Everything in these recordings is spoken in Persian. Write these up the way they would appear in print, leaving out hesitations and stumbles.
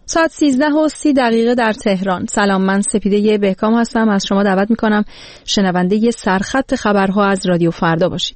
ساعت 13:30 در تهران. سلام، من سپیده بهکام هستم. از شما دعوت میکنم شنونده سرخط خبرها از رادیو فردا باشید.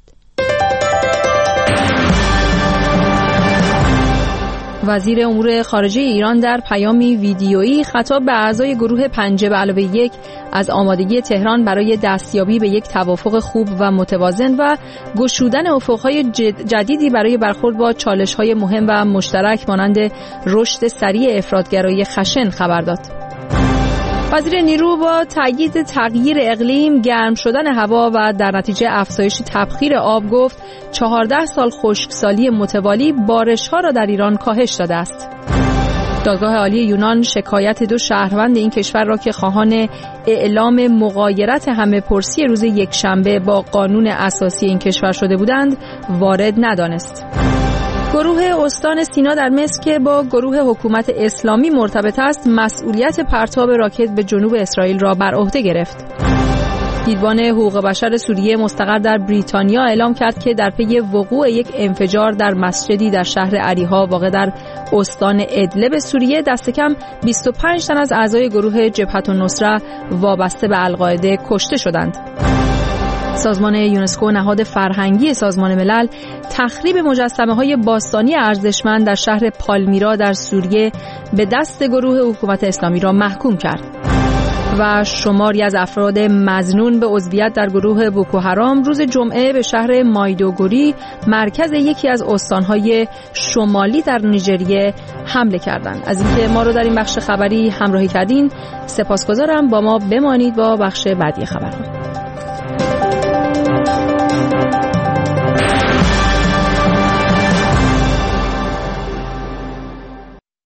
وزیر امور خارجه ایران در پیامی ویدیویی خطاب به اعضای گروه 5+1 از آمادگی تهران برای دستیابی به یک توافق خوب و متوازن و گشودن افق‌های جدیدی برای برخورد با چالش‌های مهم و مشترک مانند رشد سریع افراط‌گرایی خشن خبر داد. وزیر نیرو با تأیید تغییر اقلیم، گرم شدن هوا و در نتیجه افزایش تبخیر آب گفت 14 سال خشکسالی متوالی بارش‌ها را در ایران کاهش داده است. دادگاه عالی یونان شکایت 2 شهروند این کشور را که خواهان اعلام مغایرت همه‌پرسی روز یکشنبه با قانون اساسی این کشور شده بودند وارد ندانست. گروه استان سینا در مصر که با گروه حکومت اسلامی مرتبط است، مسئولیت پرتاب راکت به جنوب اسرائیل را بر عهده گرفت. دیوان حقوق بشر سوریه مستقر در بریتانیا اعلام کرد که در پی وقوع یک انفجار در مسجدی در شهر عریها واقع در استان ادلب سوریه دست کم 25 تن از اعضای گروه جبهة النصره وابسته به القاعده کشته شدند. سازمان یونسکو، نهاد فرهنگی سازمان ملل، تخریب مجسمه‌های باستانی ارزشمند در شهر پالمیرا در سوریه به دست گروه حکومت اسلامی را محکوم کرد. و شماری از افراد مظنون به عضویت در گروه بوکوحرام روز جمعه به شهر مایدوگوری، مرکز یکی از استان‌های شمالی در نیجریه حمله کردند. از اینکه ما رو در این بخش خبری همراهی کردین سپاسگزارم. با ما بمانید با بخش بعدی خبر.